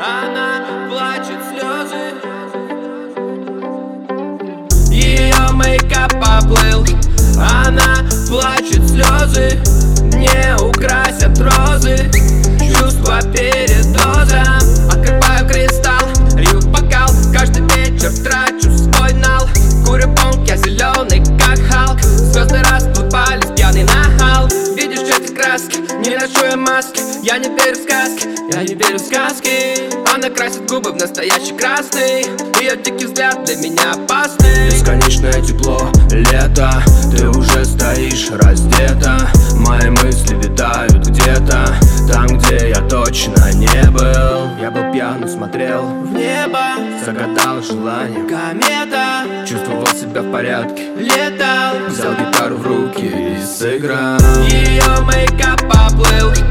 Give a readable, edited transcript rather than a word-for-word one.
Она плачет слезы, ее мейкап поплыл. Она плачет слезы, не украсят розы. Чувства передоза. Открываю кристалл, лью бокал. Каждый вечер трачу свой нал. Курю бонг, я зеленый, как Халк. Звезды расплывались, пьяный нахал. Видишь эти краски, не ношу я маски. Я не верю в сказки, я не верю в сказки. Она красит губы в настоящий красный. Ее дикий взгляд для меня опасный. Бесконечное тепло, лето. Ты уже стоишь раздета. Мои мысли витают где-то там, где я точно не был. Я был пьян, смотрел В небо загадал желание. комета, Чувствовал себя в порядке. летал. Взял гитару в руки и сыграл. Ее мейкап поплыл.